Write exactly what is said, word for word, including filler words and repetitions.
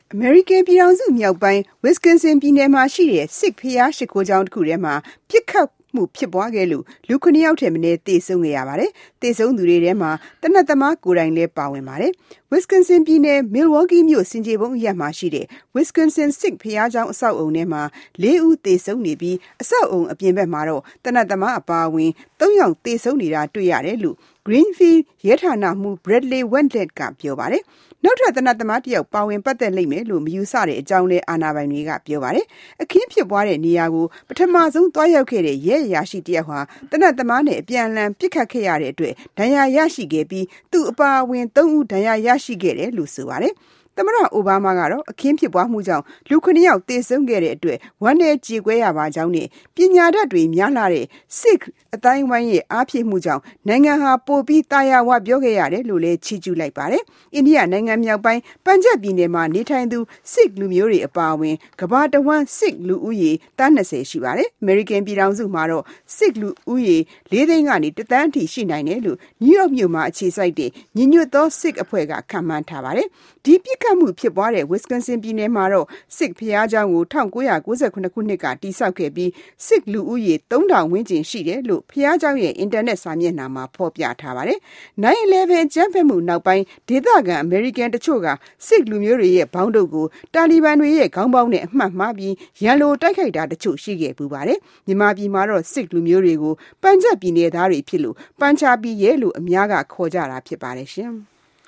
အမေရိကန်ပြည်ထောင်စုမြောက်ပိုင်း Wisconsin ပြည်နယ်မှာရှိတဲ့ Sikh ဘုရားရှိခိုးကျောင်းတစ်ခုထဲမှာပစ်ခတ်မှုဖြစ်ပွားခဲ့လို့လူခုနှစ်ယောက်ထက်မနည်းသေဆုံးခဲ့ရပါတယ်။သေဆုံးသူတွေထဲမှာသေနတ်သမားကိုယ်တိုင်လည်းပါဝင်ပါတယ်။ Wisconsin ပြည်နယ် Milwaukee မြို့ဆင်ခြေဖုံးအရပ်မှာရှိတဲ့ Wisconsin Sikh ဘုရားကျောင်းအဆောက်အုံထဲမှာလေးဦးသေဆုံးနေပြီးအဆောက်အုံအပြင်ဘက်မှာတော့သေနတ်သမားအပါအဝင်သုံးယောက်သေဆုံးနေတာတွေ့ရတယ်လို့ Greenfield ရဲဌာနမှူး Bradley Wendlandt ကပြောပါတယ်။နောက်ထပ်သေနတ်သမားတစ်ယောက်ပါဝင်ပတ်သက်လိမ့်မယ်လို့မယူဆတဲ့အကြောင်းလည်းအာဏာပိုင်တွေကပြောပါတယ်။အခင်းဖြစ်ပွားတဲ့နေရာကိုပထမဆုံးသွားရောက်ခဲ့တဲ့ရဲအရာရှိတစ်ယောက်ဟာသေနတ်သမားနဲ့အပြန်အလှန်ပစ်ခတ်ခဲ့ရတဲ့အတွက်ဒဏ်ရာရရှိခဲ့ပြီးသူ့အပါအဝင်သုံးဦးဒဏ်ရာရရှိခဲ့တယ်လို့ဆိုပါတယ်။သမ္မတအိုဘားမားကတော့အခင်းဖြစ်ပွားမှုကြောင့်လူခုနှစ်ယောက်သေဆုံးခဲ့တဲ့အတွက်ဝမ်းနည်းကြေကွဲရပါကြောင်းနဲ့ပညာတတ်တွေများလာတဲ့ Sikh အတိုင်းဝိုင်းရဲ့အားဖြည့်မှုကြောင့်နိုင်ငံဟာပိုပြီးတာယာဝပြောခဲ့ရတယ်လို့လည်းချီးကျူးလိုက်ပါတယ်။အိန္ဒိယနိုင်ငံမြောက်ပိုင်းပန်ဂျပ်ပြည်နယ်မှာနေထိုင်သူ Sikh လူမျိုးတွေအပါအဝင်ကမ္ဘာတဝန်း Sikh လူဦးရေသန်း၂၀ရှိပါတယ်။ American ပြည်ထောင်စုမှာတော့ Sikh လူဦးရေလေးသိန်းကနေတစ်သန်းအထိရှိနိုင်တယ်လို့ New York မြို့မှာအခြေစိုက်တဲ့ညီညွတ်သော Sikh အဖွဲ့ကခန့်မှန်းထားပါတယ်။ဒီပြစ်ခတ်မှုဖြစ်ပွားတဲ့ Wisconsin ပြည်နယ်မှာတော့ Sikh ဘုရားကျောင်းကို၁၉၉၇ခုနှစ်ကတည်ဆောက်ခဲ့ပြီး Sikh လူဦးရေသုံးထောင်ဝန်းကျင်ရှိတယ်လို့ဘုရားကျောင်းရဲ့အင်တာနက်စာမျက်နှာမှာဖော်ပြထားပါတယ်။ nine eleven အကြမ်းဖက်မှုနောက်ပိုင်းဒေသခံအမေရိကန်တချို့က Sikh လူမျိုးတွေရဲ့ဘောင်းတုတ်ကိုတာလီဘန်တွေရဲ့ခေါင်းပေါင်းနဲ့အမှတ်မှားပြီးရန်လိုတိုက်ခိုက်တာတချို့ရှိခဲ့ပူပါတယ်။မြန်မာပြည်မှာတော့ Sikh လူမျိုးတွေကိုပန်ဂျပ်ပြည်နယ်သားတွေဖြစ်လို့ပန်ချာပီရဲလို့အများကခေါ်ကြတာဖြစ်ပါတယ်ရှင်။